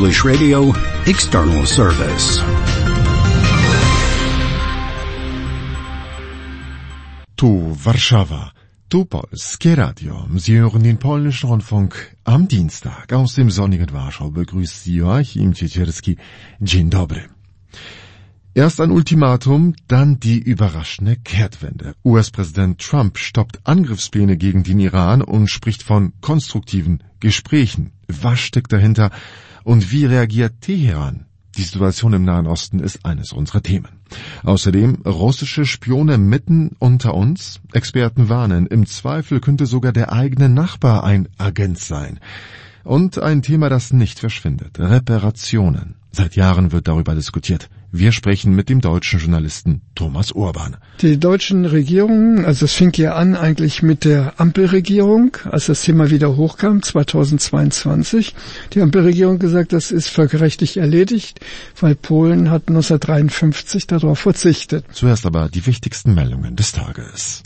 Polish Radio External Service. Tu Warszawa, tu Polskie Radio. Sie hören den polnischen Rundfunk am Dienstag. Aus dem sonnigen Warschau begrüßt Sie Joachim Ciecierski. Dzień dobry. Erst ein Ultimatum, dann die überraschende Kehrtwende. US-Präsident Trump stoppt Angriffspläne gegen den Iran und spricht von konstruktiven Gesprächen. Was steckt dahinter und wie reagiert Teheran? Die Situation im Nahen Osten ist eines unserer Themen. Außerdem russische Spione mitten unter uns. Experten warnen, im Zweifel könnte sogar der eigene Nachbar ein Agent sein. Und ein Thema, das nicht verschwindet: Reparationen. Seit Jahren wird darüber diskutiert. Wir sprechen mit dem deutschen Journalisten Thomas Urban. Die deutschen Regierungen, also es fing ja an eigentlich mit der Ampelregierung, als das Thema wieder hochkam, 2022. Die Ampelregierung gesagt, das ist völkerrechtlich erledigt, weil Polen hat 1953 darauf verzichtet. Zuerst aber die wichtigsten Meldungen des Tages.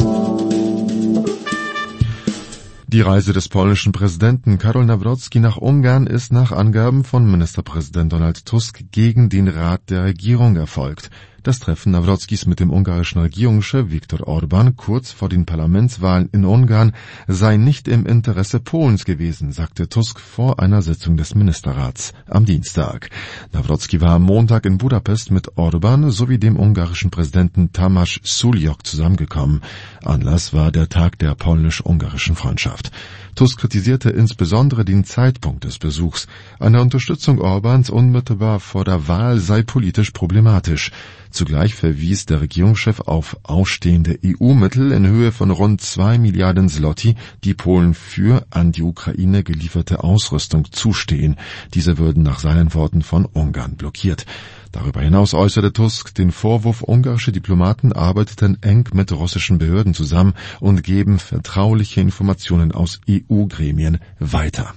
Die Reise des polnischen Präsidenten Karol Nawrocki nach Ungarn ist nach Angaben von Ministerpräsident Donald Tusk gegen den Rat der Regierung erfolgt. Das Treffen Nawrockis mit dem ungarischen Regierungschef Viktor Orbán kurz vor den Parlamentswahlen in Ungarn sei nicht im Interesse Polens gewesen, sagte Tusk vor einer Sitzung des Ministerrats am Dienstag. Nawrocki war am Montag in Budapest mit Orbán sowie dem ungarischen Präsidenten Tamás Sulyok zusammengekommen. Anlass war der Tag der polnisch-ungarischen Freundschaft. Tusk kritisierte insbesondere den Zeitpunkt des Besuchs. Eine Unterstützung Orbáns unmittelbar vor der Wahl sei politisch problematisch. Zugleich verwies der Regierungschef auf ausstehende EU-Mittel in Höhe von rund 2 Milliarden Zloty, die Polen für an die Ukraine gelieferte Ausrüstung zustehen. Diese würden nach seinen Worten von Ungarn blockiert. Darüber hinaus äußerte Tusk den Vorwurf, ungarische Diplomaten arbeiteten eng mit russischen Behörden zusammen und geben vertrauliche Informationen aus EU-Gremien weiter.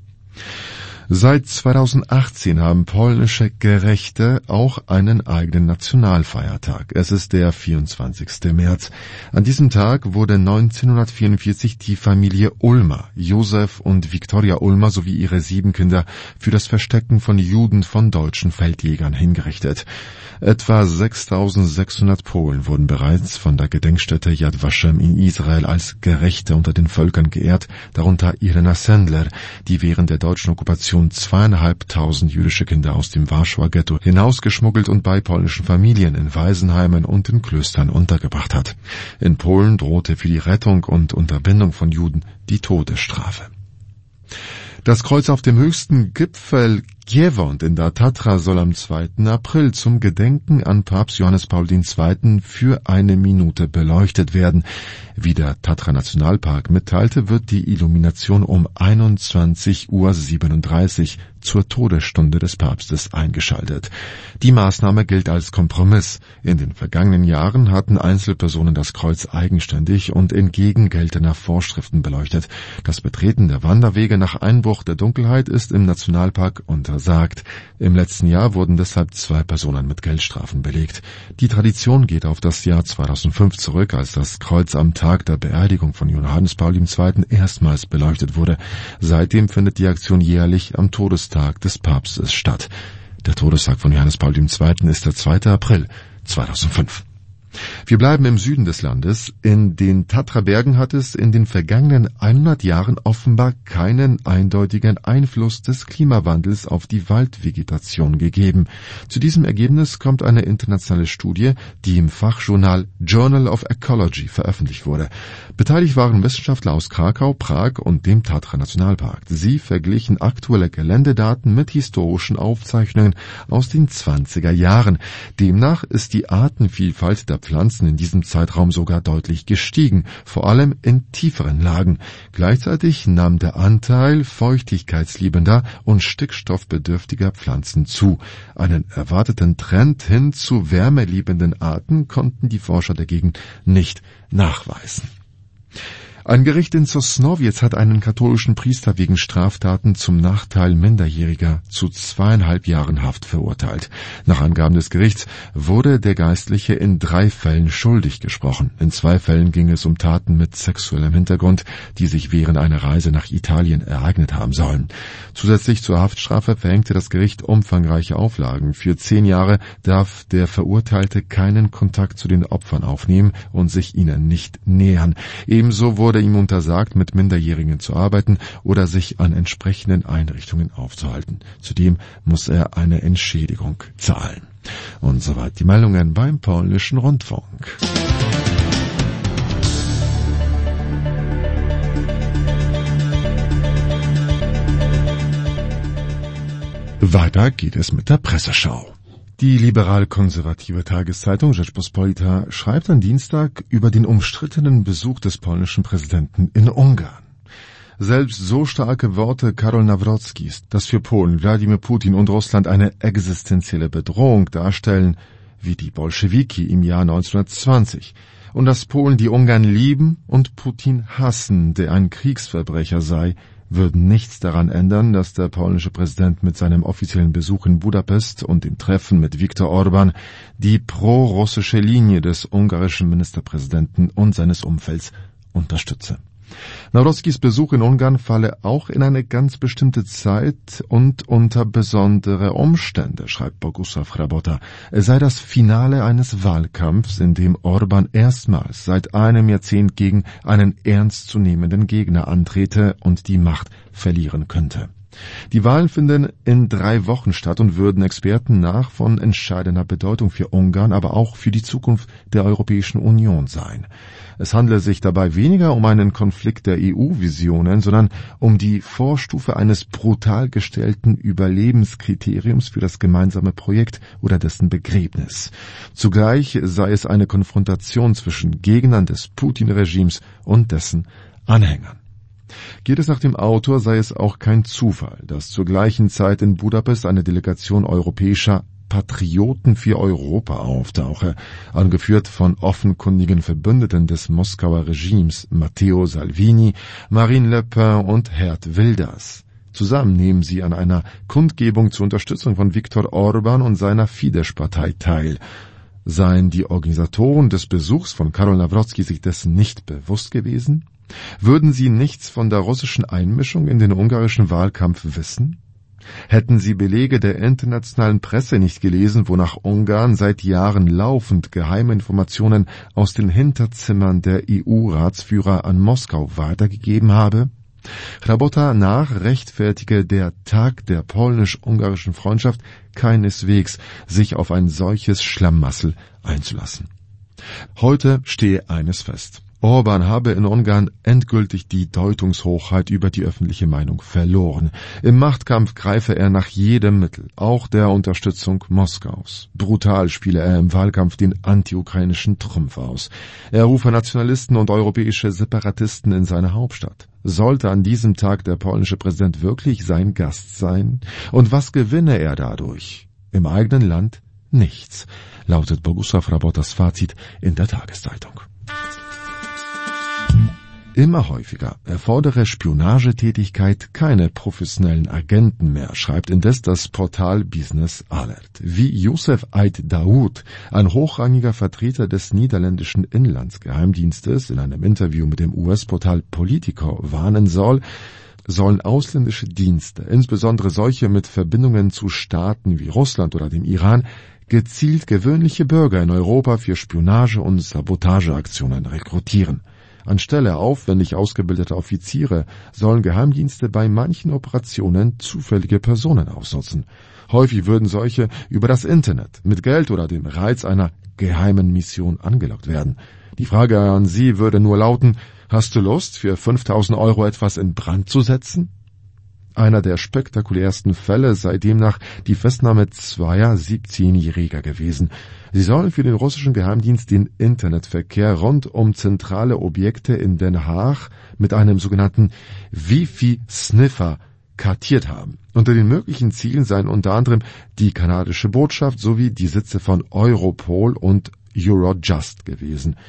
Seit 2018 haben polnische Gerechte auch einen eigenen Nationalfeiertag. Es ist der 24. März. An diesem Tag wurde 1944 die Familie Ulma, Josef und Viktoria Ulma sowie ihre 7 Kinder, für das Verstecken von Juden von deutschen Feldjägern hingerichtet. Etwa 6.600 Polen wurden bereits von der Gedenkstätte Yad Vashem in Israel als Gerechte unter den Völkern geehrt, darunter Irena Sendler, die während der deutschen Okkupation 2.500 jüdische Kinder aus dem Warschauer Ghetto hinausgeschmuggelt und bei polnischen Familien in Waisenheimen und in Klöstern untergebracht hat. In Polen drohte für die Rettung und Unterbindung von Juden die Todesstrafe. Das Kreuz auf dem höchsten Gipfel Giewont in der Tatra soll am 2. April zum Gedenken an Papst Johannes Paul II. Für 1 Minute beleuchtet werden. Wie der Tatra Nationalpark mitteilte, wird die Illumination um 21:37 Uhr zur Todesstunde des Papstes eingeschaltet. Die Maßnahme gilt als Kompromiss. In den vergangenen Jahren hatten Einzelpersonen das Kreuz eigenständig und entgegen geltender Vorschriften beleuchtet. Das Betreten der Wanderwege nach Einbruch der Dunkelheit ist im Nationalpark untersagt. Im letzten Jahr wurden deshalb 2 Personen mit Geldstrafen belegt. Die Tradition geht auf das Jahr 2005 zurück, als das Kreuz am Tag der Beerdigung von Johannes Paul II. Erstmals beleuchtet wurde. Seitdem findet die Aktion jährlich am Todestag des Papstes statt. Der Todestag von Johannes Paul II. Ist der 2. April 2005. Wir bleiben im Süden des Landes. In den Tatrabergen hat es in den vergangenen 100 Jahren offenbar keinen eindeutigen Einfluss des Klimawandels auf die Waldvegetation gegeben. Zu diesem Ergebnis kommt eine internationale Studie, die im Fachjournal Journal of Ecology veröffentlicht wurde. Beteiligt waren Wissenschaftler aus Krakau, Prag und dem Tatra-Nationalpark. Sie verglichen aktuelle Geländedaten mit historischen Aufzeichnungen aus den 20er Jahren. Demnach ist die Artenvielfalt der Pflanzen in diesem Zeitraum sogar deutlich gestiegen, vor allem in tieferen Lagen. Gleichzeitig nahm der Anteil feuchtigkeitsliebender und stickstoffbedürftiger Pflanzen zu. Einen erwarteten Trend hin zu wärmeliebenden Arten konnten die Forscher dagegen nicht nachweisen. Ein Gericht in Sosnowiec hat einen katholischen Priester wegen Straftaten zum Nachteil Minderjähriger zu 2,5 Jahren Haft verurteilt. Nach Angaben des Gerichts wurde der Geistliche in 3 Fällen schuldig gesprochen. In 2 Fällen ging es um Taten mit sexuellem Hintergrund, die sich während einer Reise nach Italien ereignet haben sollen. Zusätzlich zur Haftstrafe verhängte das Gericht umfangreiche Auflagen. Für 10 Jahre darf der Verurteilte keinen Kontakt zu den Opfern aufnehmen und sich ihnen nicht nähern. Ebenso wurde ihm untersagt, mit Minderjährigen zu arbeiten oder sich an entsprechenden Einrichtungen aufzuhalten. Zudem muss er eine Entschädigung zahlen. Und soweit die Meldungen beim polnischen Rundfunk. Weiter geht es mit der Presseschau. Die liberal-konservative Tageszeitung Rzeczpospolita schreibt am Dienstag über den umstrittenen Besuch des polnischen Präsidenten in Ungarn. Selbst so starke Worte Karol Nawrockis, dass für Polen, Wladimir Putin und Russland eine existenzielle Bedrohung darstellen, wie die Bolschewiki im Jahr 1920, und dass Polen die Ungarn lieben und Putin hassen, der ein Kriegsverbrecher sei, würden nichts daran ändern, dass der polnische Präsident mit seinem offiziellen Besuch in Budapest und dem Treffen mit Viktor Orban die pro-russische Linie des ungarischen Ministerpräsidenten und seines Umfelds unterstütze. Nawrockis Besuch in Ungarn falle auch in eine ganz bestimmte Zeit und unter besondere Umstände, schreibt Bogusław Hrabota. Es sei das Finale eines Wahlkampfs, in dem Orban erstmals seit einem Jahrzehnt gegen einen ernstzunehmenden Gegner antrete und die Macht verlieren könnte. Die Wahlen finden in 3 Wochen statt und würden Experten nach von entscheidender Bedeutung für Ungarn, aber auch für die Zukunft der Europäischen Union sein. Es handle sich dabei weniger um einen Konflikt der EU-Visionen, sondern um die Vorstufe eines brutal gestellten Überlebenskriteriums für das gemeinsame Projekt oder dessen Begräbnis. Zugleich sei es eine Konfrontation zwischen Gegnern des Putin-Regimes und dessen Anhängern. Geht es nach dem Autor, sei es auch kein Zufall, dass zur gleichen Zeit in Budapest eine Delegation europäischer Patrioten für Europa auftauche, angeführt von offenkundigen Verbündeten des Moskauer Regimes Matteo Salvini, Marine Le Pen und Geert Wilders. Zusammen nehmen sie an einer Kundgebung zur Unterstützung von Viktor Orban und seiner Fidesz-Partei teil. Seien die Organisatoren des Besuchs von Karol Nawrockis sich dessen nicht bewusst gewesen? Würden sie nichts von der russischen Einmischung in den ungarischen Wahlkampf wissen? Hätten sie Belege der internationalen Presse nicht gelesen, wonach Ungarn seit Jahren laufend geheime Informationen aus den Hinterzimmern der EU-Ratsführer an Moskau weitergegeben habe? Hrabota nach rechtfertige der Tag der polnisch-ungarischen Freundschaft keineswegs, sich auf ein solches Schlamassel einzulassen. Heute stehe eines fest. Orban habe in Ungarn endgültig die Deutungshochheit über die öffentliche Meinung verloren. Im Machtkampf greife er nach jedem Mittel, auch der Unterstützung Moskaus. Brutal spiele er im Wahlkampf den anti-ukrainischen Trumpf aus. Er rufe Nationalisten und europäische Separatisten in seine Hauptstadt. Sollte an diesem Tag der polnische Präsident wirklich sein Gast sein? Und was gewinne er dadurch? Im eigenen Land nichts, lautet Bogusław Hrabotas Fazit in der Tageszeitung. Immer häufiger erfordere Spionagetätigkeit keine professionellen Agenten mehr, schreibt indes das Portal Business Alert. Wie Youssef Ait Daoud, ein hochrangiger Vertreter des niederländischen Inlandsgeheimdienstes, in einem Interview mit dem US-Portal Politico warnen soll, sollen ausländische Dienste, insbesondere solche mit Verbindungen zu Staaten wie Russland oder dem Iran, gezielt gewöhnliche Bürger in Europa für Spionage- und Sabotageaktionen rekrutieren. Anstelle aufwendig ausgebildeter Offiziere sollen Geheimdienste bei manchen Operationen zufällige Personen ausnutzen. Häufig würden solche über das Internet mit Geld oder dem Reiz einer geheimen Mission angelockt werden. Die Frage an Sie würde nur lauten: Hast du Lust, für 5.000 € etwas in Brand zu setzen? Einer der spektakulärsten Fälle sei demnach die Festnahme 2 17-Jähriger gewesen. Sie sollen für den russischen Geheimdienst den Internetverkehr rund um zentrale Objekte in Den Haag mit einem sogenannten Wifi-Sniffer kartiert haben. Unter den möglichen Zielen seien unter anderem die kanadische Botschaft sowie die Sitze von Europol und Eurojust gewesen.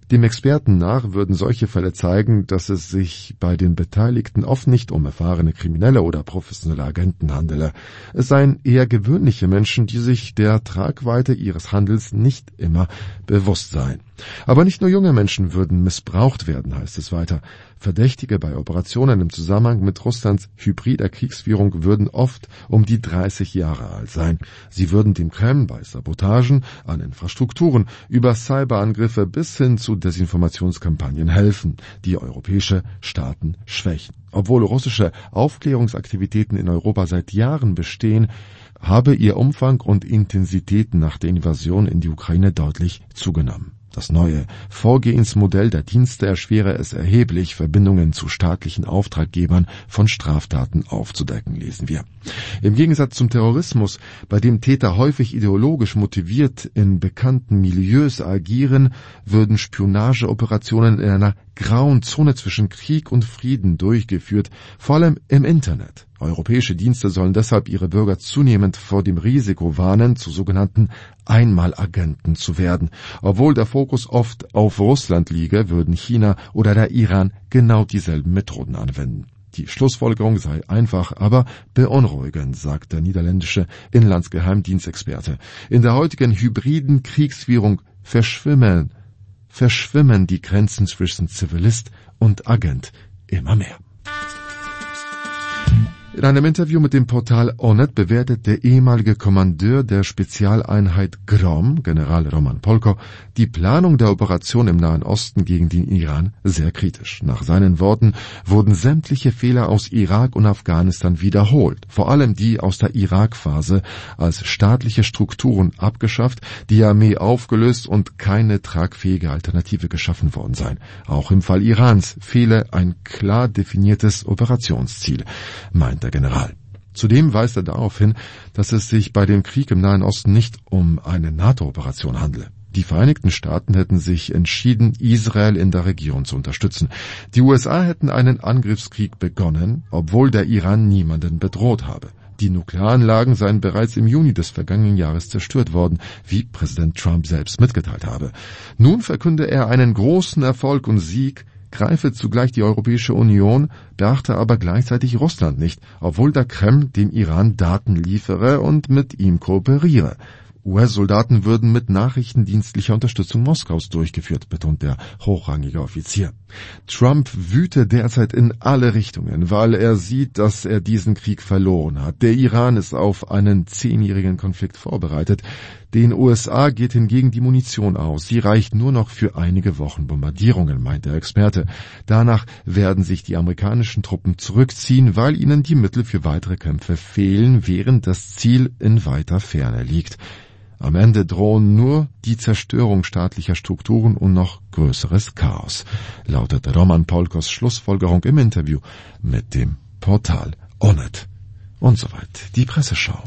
Dem Experten nach würden solche Fälle zeigen, dass es sich bei den Beteiligten oft nicht um erfahrene Kriminelle oder professionelle Agenten handele. Es seien eher gewöhnliche Menschen, die sich der Tragweite ihres Handels nicht immer bewusst seien. Aber nicht nur junge Menschen würden missbraucht werden, heißt es weiter. Verdächtige bei Operationen im Zusammenhang mit Russlands hybrider Kriegsführung würden oft um die 30 Jahre alt sein. Sie würden dem Kreml bei Sabotagen an Infrastrukturen, über Cyberangriffe bis hin zu Desinformationskampagnen helfen, die europäische Staaten schwächen. Obwohl russische Aufklärungsaktivitäten in Europa seit Jahren bestehen, habe ihr Umfang und Intensität nach der Invasion in die Ukraine deutlich zugenommen. Das neue Vorgehensmodell der Dienste erschwere es erheblich, Verbindungen zu staatlichen Auftraggebern von Straftaten aufzudecken, lesen wir. Im Gegensatz zum Terrorismus, bei dem Täter häufig ideologisch motiviert in bekannten Milieus agieren, würden Spionageoperationen in einer grauen Zone zwischen Krieg und Frieden durchgeführt, vor allem im Internet. Europäische Dienste sollen deshalb ihre Bürger zunehmend vor dem Risiko warnen, zu sogenannten Einmalagenten zu werden. Obwohl der Fokus oft auf Russland liege, würden China oder der Iran genau dieselben Methoden anwenden. Die Schlussfolgerung sei einfach, aber beunruhigend, sagt der niederländische Inlandsgeheimdienstexperte. In der heutigen hybriden Kriegsführung verschwimmen die Grenzen zwischen Zivilist und Agent immer mehr. In einem Interview mit dem Portal Onet bewertet der ehemalige Kommandeur der Spezialeinheit GROM, General Roman Polko, die Planung der Operation im Nahen Osten gegen den Iran sehr kritisch. Nach seinen Worten wurden sämtliche Fehler aus Irak und Afghanistan wiederholt, vor allem die aus der Irak-Phase, als staatliche Strukturen abgeschafft, die Armee aufgelöst und keine tragfähige Alternative geschaffen worden seien. Auch im Fall Irans fehle ein klar definiertes Operationsziel, meint der General. Zudem weist er darauf hin, dass es sich bei dem Krieg im Nahen Osten nicht um eine NATO-Operation handle. Die Vereinigten Staaten hätten sich entschieden, Israel in der Region zu unterstützen. Die USA hätten einen Angriffskrieg begonnen, obwohl der Iran niemanden bedroht habe. Die Nuklearanlagen seien bereits im Juni des vergangenen Jahres zerstört worden, wie Präsident Trump selbst mitgeteilt habe. Nun verkünde er einen großen Erfolg und Sieg, greife zugleich die Europäische Union, beachte aber gleichzeitig Russland nicht, obwohl der Kreml dem Iran Daten liefere und mit ihm kooperiere. US-Soldaten würden mit nachrichtendienstlicher Unterstützung Moskaus durchgeführt, betont der hochrangige Offizier. Trump wüte derzeit in alle Richtungen, weil er sieht, dass er diesen Krieg verloren hat. Der Iran ist auf einen 10-jährigen Konflikt vorbereitet. Den USA geht hingegen die Munition aus. Sie reicht nur noch für einige Wochen Bombardierungen, meint der Experte. Danach werden sich die amerikanischen Truppen zurückziehen, weil ihnen die Mittel für weitere Kämpfe fehlen, während das Ziel in weiter Ferne liegt. Am Ende drohen nur die Zerstörung staatlicher Strukturen und noch größeres Chaos, lautete Roman Polkos Schlussfolgerung im Interview mit dem Portal Onet. Und soweit die Presseschau.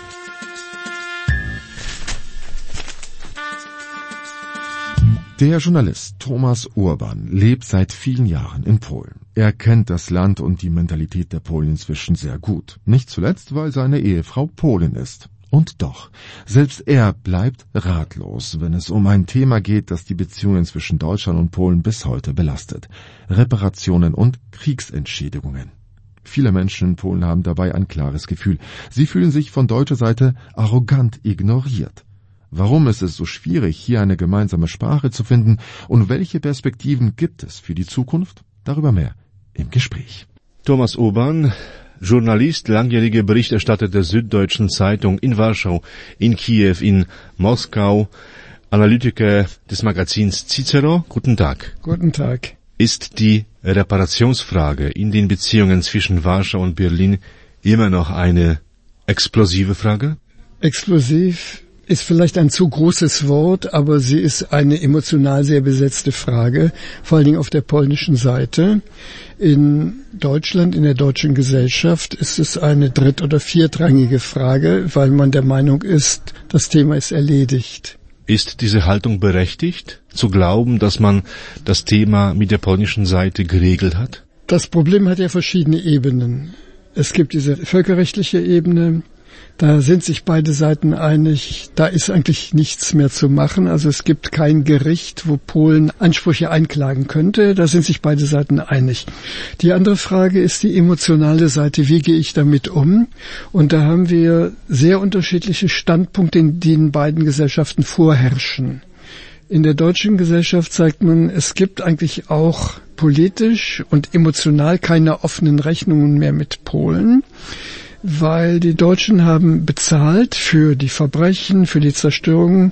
Der Journalist Thomas Urban lebt seit vielen Jahren in Polen. Er kennt das Land und die Mentalität der Polen inzwischen sehr gut. Nicht zuletzt, weil seine Ehefrau Polin ist. Und doch, selbst er bleibt ratlos, wenn es um ein Thema geht, das die Beziehungen zwischen Deutschland und Polen bis heute belastet. Reparationen und Kriegsentschädigungen. Viele Menschen in Polen haben dabei ein klares Gefühl. Sie fühlen sich von deutscher Seite arrogant ignoriert. Warum ist es so schwierig, hier eine gemeinsame Sprache zu finden und welche Perspektiven gibt es für die Zukunft? Darüber mehr im Gespräch. Thomas Urban, Journalist, langjähriger Berichterstatter der Süddeutschen Zeitung in Warschau, in Kiew, in Moskau, Analytiker des Magazins Cicero. Guten Tag. Guten Tag. Ist die Reparationsfrage in den Beziehungen zwischen Warschau und Berlin immer noch eine explosive Frage? Explosiv ist vielleicht ein zu großes Wort, aber sie ist eine emotional sehr besetzte Frage, vor allen Dingen auf der polnischen Seite. In Deutschland, in der deutschen Gesellschaft ist es eine dritt- oder viertrangige Frage, weil man der Meinung ist, das Thema ist erledigt. Ist diese Haltung berechtigt, zu glauben, dass man das Thema mit der polnischen Seite geregelt hat? Das Problem hat ja verschiedene Ebenen. Es gibt diese völkerrechtliche Ebene, Da sind sich beide Seiten einig, da ist eigentlich nichts mehr zu machen. Also es gibt kein Gericht, wo Polen Ansprüche einklagen könnte. Da sind sich beide Seiten einig. Die andere Frage ist die emotionale Seite. Wie gehe ich damit um? Und da haben wir sehr unterschiedliche Standpunkte, in denen beiden Gesellschaften vorherrschen. In der deutschen Gesellschaft sagt man, es gibt eigentlich auch politisch und emotional keine offenen Rechnungen mehr mit Polen, weil die Deutschen haben bezahlt für die Verbrechen, für die Zerstörung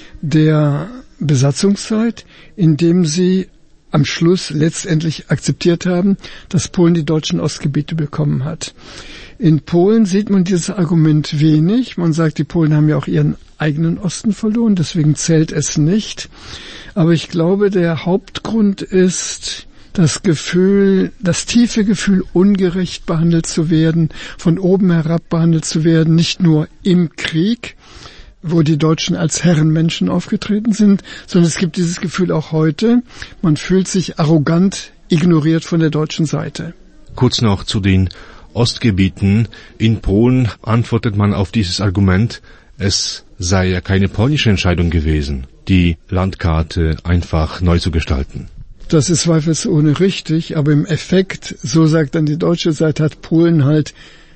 der Besatzungszeit, indem sie am Schluss letztendlich akzeptiert haben, dass Polen die deutschen Ostgebiete bekommen hat. In Polen sieht man dieses Argument wenig. Man sagt, die Polen haben ja auch ihren eigenen Osten verloren, deswegen zählt es nicht. Aber ich glaube, der Hauptgrund ist das Gefühl, das tiefe Gefühl, ungerecht behandelt zu werden, von oben herab behandelt zu werden, nicht nur im Krieg, wo die Deutschen als Herrenmenschen aufgetreten sind, sondern es gibt dieses Gefühl auch heute. Man fühlt sich arrogant ignoriert von der deutschen Seite. Kurz noch zu den Ostgebieten. In Polen antwortet man auf dieses Argument, es sei ja keine polnische Entscheidung gewesen, die Landkarte einfach neu zu gestalten. Das ist zweifelsohne richtig, aber im Effekt, so sagt dann die deutsche Seite, hat Polen halt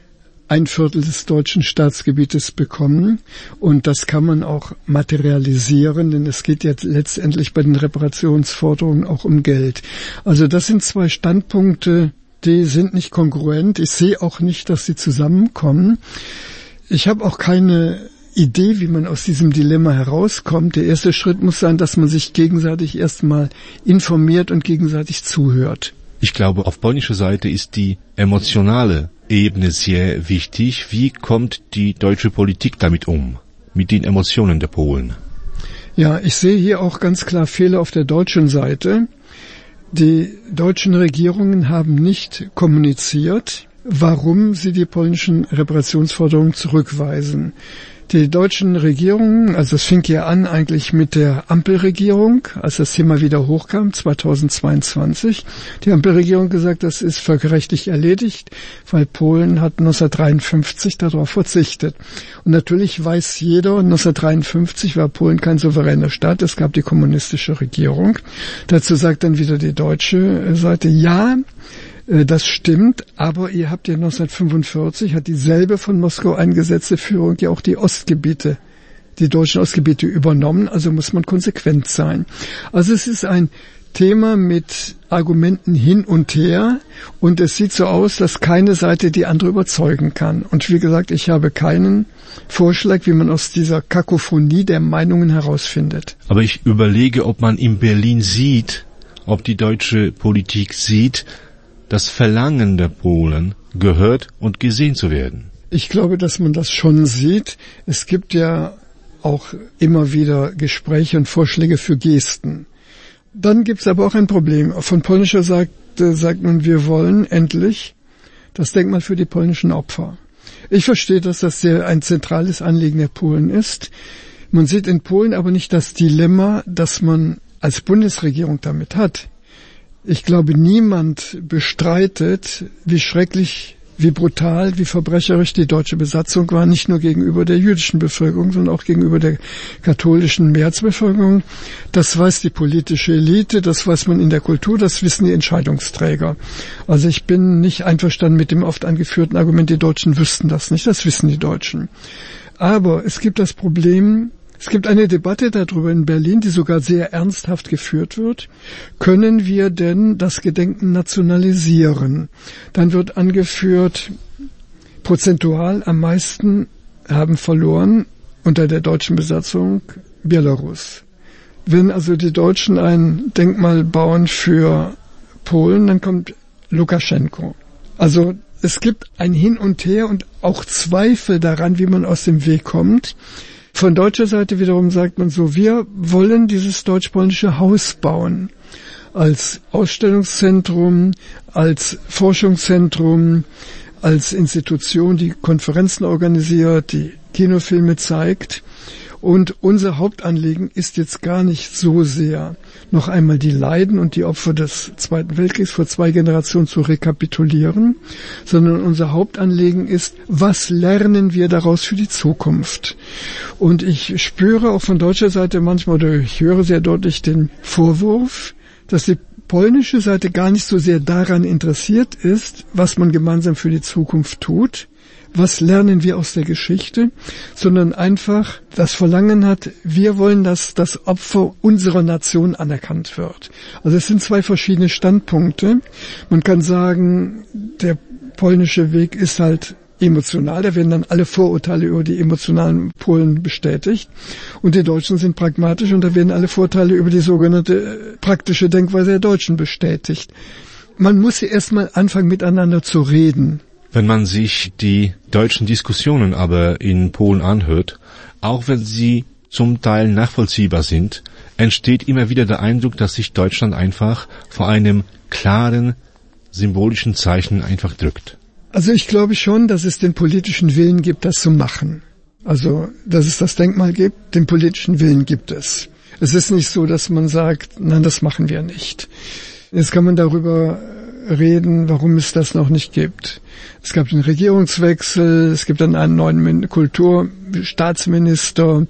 1/4 des deutschen Staatsgebietes bekommen. Und das kann man auch materialisieren, denn es geht jetzt letztendlich bei den Reparationsforderungen auch um Geld. Also das sind zwei Standpunkte, die sind nicht kongruent. Ich sehe auch nicht, dass sie zusammenkommen. Ich habe auch keine Idee, wie man aus diesem Dilemma herauskommt. Der erste Schritt muss sein, dass man sich gegenseitig erstmal informiert und gegenseitig zuhört. Ich glaube, auf polnischer Seite ist die emotionale Ebene sehr wichtig. Wie kommt die deutsche Politik damit um? Mit den Emotionen der Polen? Ja, ich sehe hier auch ganz klar Fehler auf der deutschen Seite. Die deutschen Regierungen haben nicht kommuniziert, warum sie die polnischen Reparationsforderungen zurückweisen. Die deutschen Regierungen, also es fing ja an eigentlich mit der Ampelregierung, als das Thema wieder hochkam, 2022. Die Ampelregierung gesagt, das ist völkerrechtlich erledigt, weil Polen hat 1953 darauf verzichtet. Und natürlich weiß jeder, 1953 war Polen kein souveräner Staat, es gab die kommunistische Regierung. Dazu sagt dann wieder die deutsche Seite, ja, das stimmt, aber ihr habt ja 1945, hat dieselbe von Moskau eingesetzte Führung ja auch die Ostgebiete, die deutschen Ostgebiete übernommen, also muss man konsequent sein. Also es ist ein Thema mit Argumenten hin und her und es sieht so aus, dass keine Seite die andere überzeugen kann. Und wie gesagt, ich habe keinen Vorschlag, wie man aus dieser Kakophonie der Meinungen herausfindet. Aber ich überlege, ob man in Berlin sieht, ob die deutsche Politik sieht, das Verlangen der Polen, gehört und gesehen zu werden. Ich glaube, dass man das schon sieht. Es gibt ja auch immer wieder Gespräche und Vorschläge für Gesten. Dann gibt es aber auch ein Problem. Von polnischer Seite sagt man, wir wollen endlich das Denkmal für die polnischen Opfer. Ich verstehe, dass das ein zentrales Anliegen der Polen ist. Man sieht in Polen aber nicht das Dilemma, das man als Bundesregierung damit hat. Ich glaube, niemand bestreitet, wie schrecklich, wie brutal, wie verbrecherisch die deutsche Besatzung war, nicht nur gegenüber der jüdischen Bevölkerung, sondern auch gegenüber der katholischen Mehrheitsbevölkerung. Das weiß die politische Elite, das weiß man in der Kultur, das wissen die Entscheidungsträger. Also ich bin nicht einverstanden mit dem oft angeführten Argument, die Deutschen wüssten das nicht, das wissen die Deutschen. Aber es gibt das Problem, es gibt eine Debatte darüber in Berlin, die sogar sehr ernsthaft geführt wird. Können wir denn das Gedenken nationalisieren? Dann wird angeführt, prozentual am meisten haben verloren unter der deutschen Besatzung Belarus. Wenn also die Deutschen ein Denkmal bauen für Polen, dann kommt Lukaschenko. Also es gibt ein Hin und Her und auch Zweifel daran, wie man aus dem Weg kommt. Von deutscher Seite wiederum sagt man so, wir wollen dieses deutsch-polnische Haus bauen. Als Ausstellungszentrum, als Forschungszentrum, als Institution, die Konferenzen organisiert, die Kinofilme zeigt. Und unser Hauptanliegen ist jetzt gar nicht so sehr, noch einmal die Leiden und die Opfer des Zweiten Weltkriegs vor 2 Generationen zu rekapitulieren, sondern unser Hauptanliegen ist, was lernen wir daraus für die Zukunft? Und ich spüre auch von deutscher Seite manchmal, oder ich höre sehr deutlich den Vorwurf, dass die polnische Seite gar nicht so sehr daran interessiert ist, was man gemeinsam für die Zukunft tut, was lernen wir aus der Geschichte, sondern einfach das Verlangen hat, wir wollen, dass das Opfer unserer Nation anerkannt wird. Also es sind 2 verschiedene Standpunkte. Man kann sagen, der polnische Weg ist halt emotional, da werden dann alle Vorurteile über die emotionalen Polen bestätigt. Und die Deutschen sind pragmatisch und da werden alle Vorurteile über die sogenannte praktische Denkweise der Deutschen bestätigt. Man muss ja erstmal anfangen, miteinander zu reden. Wenn man sich die deutschen Diskussionen aber in Polen anhört, auch wenn sie zum Teil nachvollziehbar sind, entsteht immer wieder der Eindruck, dass sich Deutschland einfach vor einem klaren, symbolischen Zeichen einfach drückt. Also ich glaube schon, dass es den politischen Willen gibt, das zu machen. Also, dass es das Denkmal gibt, den politischen Willen gibt es. Es ist nicht so, dass man sagt, nein, das machen wir nicht. Jetzt kann man darüber reden, warum es das noch nicht gibt. Es gab den Regierungswechsel, es gibt dann einen neuen Kulturstaatsminister,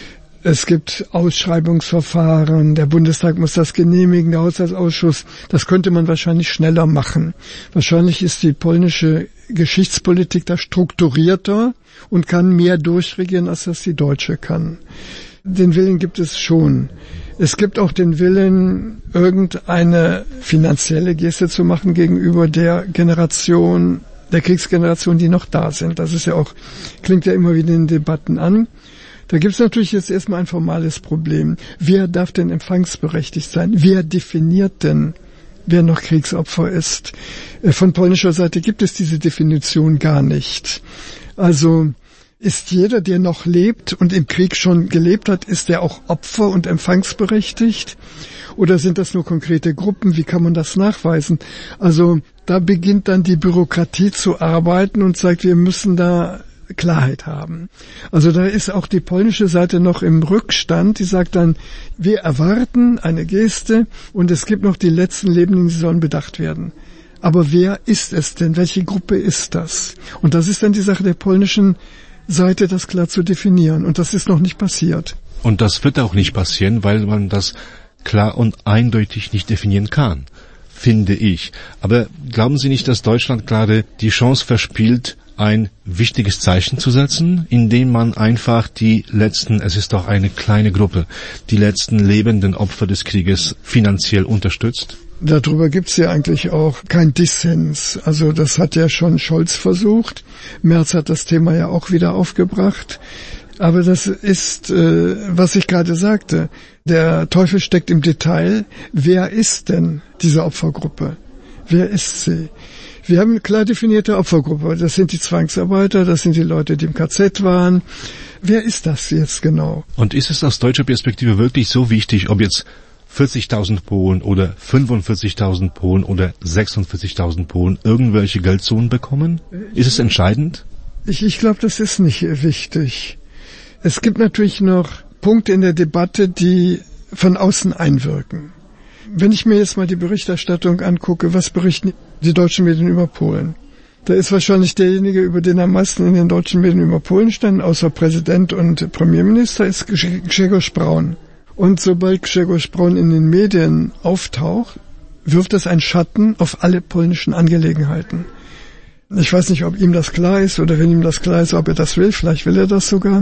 es gibt Ausschreibungsverfahren, der Bundestag muss das genehmigen, der Haushaltsausschuss, das könnte man wahrscheinlich schneller machen. Wahrscheinlich ist die polnische Geschichtspolitik da strukturierter und kann mehr durchregieren, als das die deutsche kann. Den Willen gibt es schon. Es gibt auch den Willen, irgendeine finanzielle Geste zu machen gegenüber der Generation, der Kriegsgeneration, die noch da sind. Das ist ja auch, klingt ja immer wieder in Debatten an. Da gibt es natürlich jetzt erstmal ein formales Problem. Wer darf denn empfangsberechtigt sein? Wer definiert denn, wer noch Kriegsopfer ist? Von polnischer Seite gibt es diese Definition gar nicht. Also ist jeder, der noch lebt und im Krieg schon gelebt hat, ist der auch Opfer und empfangsberechtigt? Oder sind das nur konkrete Gruppen? Wie kann man das nachweisen? Also da beginnt dann die Bürokratie zu arbeiten und sagt, wir müssen da Klarheit haben. Also da ist auch die polnische Seite noch im Rückstand, die sagt dann, wir erwarten eine Geste und es gibt noch die letzten Lebenden, die sollen bedacht werden. Aber wer ist es denn? Welche Gruppe ist das? Und das ist dann die Sache der polnischen Seite, das klar zu definieren. Und das ist noch nicht passiert. Und das wird auch nicht passieren, weil man das klar und eindeutig nicht definieren kann, finde ich. Aber glauben Sie nicht, dass Deutschland gerade die Chance verspielt, ein wichtiges Zeichen zu setzen, indem man einfach die letzten, es ist doch eine kleine Gruppe, die letzten lebenden Opfer des Krieges finanziell unterstützt? Darüber gibt's ja eigentlich auch kein Dissens. Also das hat ja schon Scholz versucht. Merz hat das Thema ja auch wieder aufgebracht. Aber das ist, was ich gerade sagte. Der Teufel steckt im Detail. Wer ist denn diese Opfergruppe? Wer ist sie? Wir haben eine klar definierte Opfergruppe. Das sind die Zwangsarbeiter, das sind die Leute, die im KZ waren. Wer ist das jetzt genau? Und ist es aus deutscher Perspektive wirklich so wichtig, ob jetzt 40.000 Polen oder 45.000 Polen oder 46.000 Polen irgendwelche Geldzonen bekommen? Ist es entscheidend? Ich glaube, das ist nicht wichtig. Es gibt natürlich noch Punkte in der Debatte, die von außen einwirken. Wenn ich mir jetzt mal die Berichterstattung angucke, was berichten die deutschen Medien über Polen? Da ist wahrscheinlich derjenige, über den am meisten in den deutschen Medien über Polen standen, außer Präsident und Premierminister, ist Grzegorz Braun. Und sobald Grzegorz Braun in den Medien auftaucht, wirft das einen Schatten auf alle polnischen Angelegenheiten. Ich weiß nicht, ob ihm das klar ist oder wenn ihm das klar ist, ob er das will. Vielleicht will er das sogar.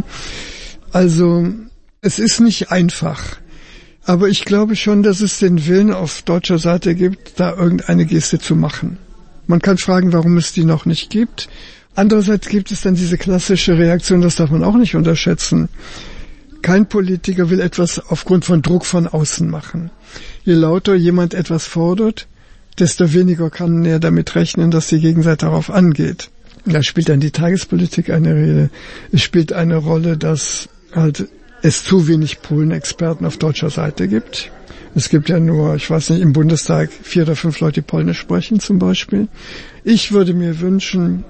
Also, es ist nicht einfach. Aber ich glaube schon, dass es den Willen auf deutscher Seite gibt, da irgendeine Geste zu machen. Man kann fragen, warum es die noch nicht gibt. Andererseits gibt es dann diese klassische Reaktion, das darf man auch nicht unterschätzen. Kein Politiker will etwas aufgrund von Druck von außen machen. Je lauter jemand etwas fordert, desto weniger kann er damit rechnen, dass die Gegenseite darauf angeht. Da spielt dann die Tagespolitik eine Rolle. Es spielt eine Rolle, dass halt es zu wenig Polen-Experten auf deutscher Seite gibt. Es gibt ja nur, ich weiß nicht, im Bundestag 4 oder 5 Leute, die Polnisch sprechen zum Beispiel. Ich würde mir wünschen,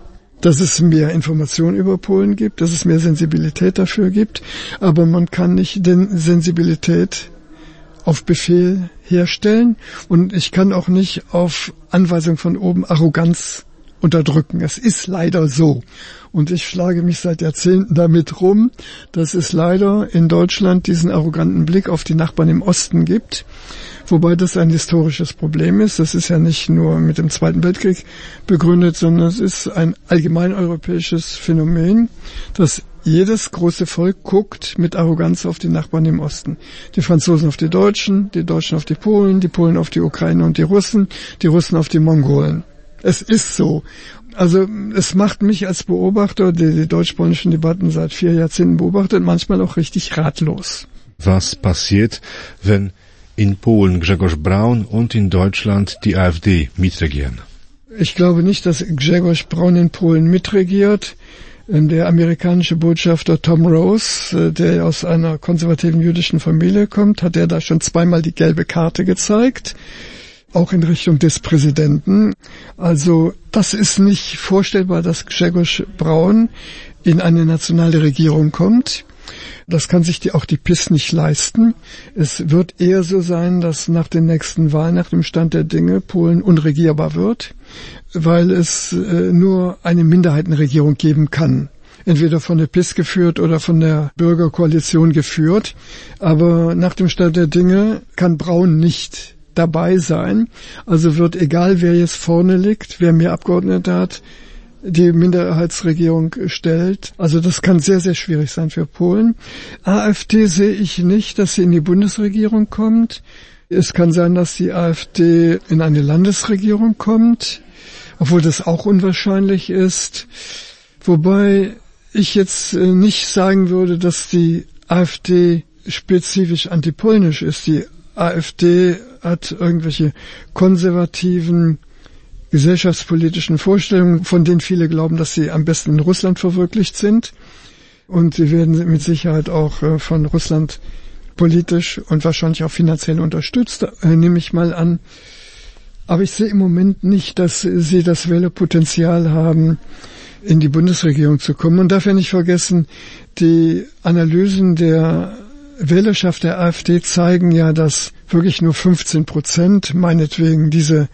dass es mehr Informationen über Polen gibt, dass es mehr Sensibilität dafür gibt, aber man kann nicht den Sensibilität auf Befehl herstellen und ich kann auch nicht auf Anweisung von oben Arroganz unterdrücken. Es ist leider so. Und ich schlage mich seit Jahrzehnten damit rum, dass es leider in Deutschland diesen arroganten Blick auf die Nachbarn im Osten gibt. Wobei das ein historisches Problem ist. Das ist ja nicht nur mit dem Zweiten Weltkrieg begründet, sondern es ist ein allgemein europäisches Phänomen, dass jedes große Volk guckt mit Arroganz auf die Nachbarn im Osten. Die Franzosen auf die Deutschen auf die Polen auf die Ukraine und die Russen auf die Mongolen. Es ist so. Also es macht mich als Beobachter, der die deutsch-polnischen Debatten seit 4 Jahrzehnten beobachtet, manchmal auch richtig ratlos. Was passiert, wenn in Polen Grzegorz Braun und in Deutschland die AfD mitregieren? Ich glaube nicht, dass Grzegorz Braun in Polen mitregiert. Der amerikanische Botschafter Tom Rose, der aus einer konservativen jüdischen Familie kommt, hat da schon 2-mal die gelbe Karte gezeigt, auch in Richtung des Präsidenten. Also das ist nicht vorstellbar, dass Grzegorz Braun in eine nationale Regierung kommt. Das kann sich auch die PiS nicht leisten. Es wird eher so sein, dass nach den nächsten Wahlen, nach dem Stand der Dinge, Polen unregierbar wird, weil es nur eine Minderheitenregierung geben kann. Entweder von der PiS geführt oder von der Bürgerkoalition geführt. Aber nach dem Stand der Dinge kann Braun nicht dabei sein. Also wird, egal wer jetzt vorne liegt, wer mehr Abgeordnete hat, die Minderheitsregierung stellt. Also das kann sehr, sehr schwierig sein für Polen. AfD sehe ich nicht, dass sie in die Bundesregierung kommt. Es kann sein, dass die AfD in eine Landesregierung kommt, obwohl das auch unwahrscheinlich ist. Wobei ich jetzt nicht sagen würde, dass die AfD spezifisch antipolnisch ist. Die AfD hat irgendwelche konservativen gesellschaftspolitischen Vorstellungen, von denen viele glauben, dass sie am besten in Russland verwirklicht sind. Und sie werden mit Sicherheit auch von Russland politisch und wahrscheinlich auch finanziell unterstützt, nehme ich mal an. Aber ich sehe im Moment nicht, dass sie das Wählerpotenzial haben, in die Bundesregierung zu kommen. Und darf ja nicht vergessen, die Analysen der Wählerschaft der AfD zeigen ja, dass wirklich nur 15%, meinetwegen diese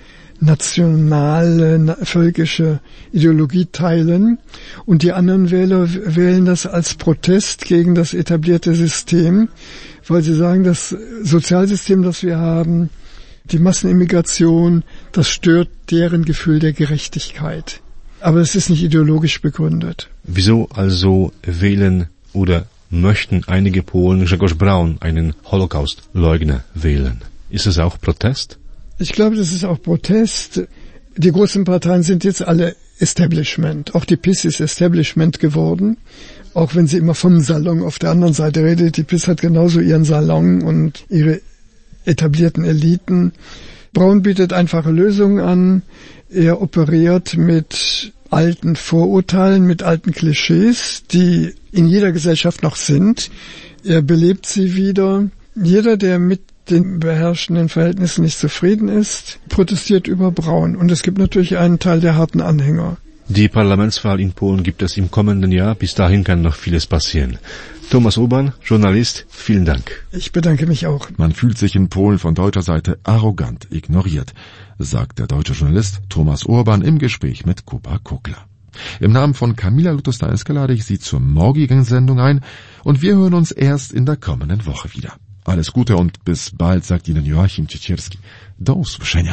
nationale, völkische Ideologie teilen und die anderen Wähler wählen das als Protest gegen das etablierte System, weil sie sagen, das Sozialsystem, das wir haben, die Massenimmigration, das stört deren Gefühl der Gerechtigkeit. Aber es ist nicht ideologisch begründet. Wieso also wählen oder möchten einige Polen Grzegorz Braun, einen Holocaust-Leugner, wählen? Ist es auch Protest? Ich glaube, das ist auch Protest. Die großen Parteien sind jetzt alle Establishment. Auch die PiS ist Establishment geworden. Auch wenn sie immer vom Salon auf der anderen Seite redet. Die PiS hat genauso ihren Salon und ihre etablierten Eliten. Braun bietet einfache Lösungen an. Er operiert mit alten Vorurteilen, mit alten Klischees, die in jeder Gesellschaft noch sind. Er belebt sie wieder. Jeder, der mit den beherrschenden Verhältnissen nicht zufrieden ist, protestiert über Braun. Und es gibt natürlich einen Teil der harten Anhänger. Die Parlamentswahl in Polen gibt es im kommenden Jahr. Bis dahin kann noch vieles passieren. Thomas Urban, Journalist, vielen Dank. Ich bedanke mich auch. Man fühlt sich in Polen von deutscher Seite arrogant ignoriert, sagt der deutsche Journalist Thomas Urban im Gespräch mit Kuba Kukla. Im Namen von Kamila Lutostańska lade ich Sie zur morgigen Sendung ein und wir hören uns erst in der kommenden Woche wieder. Alles Gute und bis bald, sagt Ihnen Joachim Ciecierski. Do usłyszenia.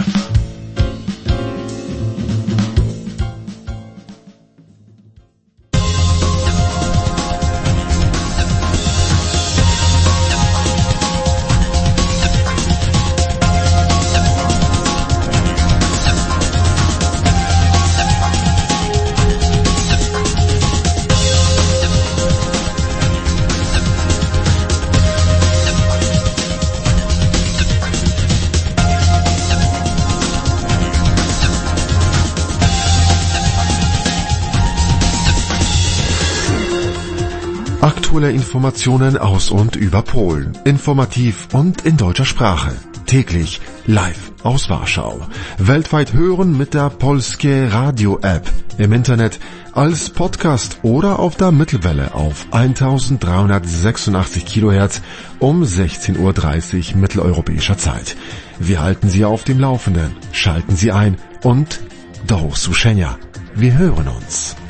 Aktuelle Informationen aus und über Polen. Informativ und in deutscher Sprache. Täglich live aus Warschau. Weltweit hören mit der Polskie Radio App. Im Internet als Podcast oder auf der Mittelwelle auf 1386 Kilohertz um 16:30 Uhr mitteleuropäischer Zeit. Wir halten Sie auf dem Laufenden. Schalten Sie ein und do usłyszenia. Wir hören uns.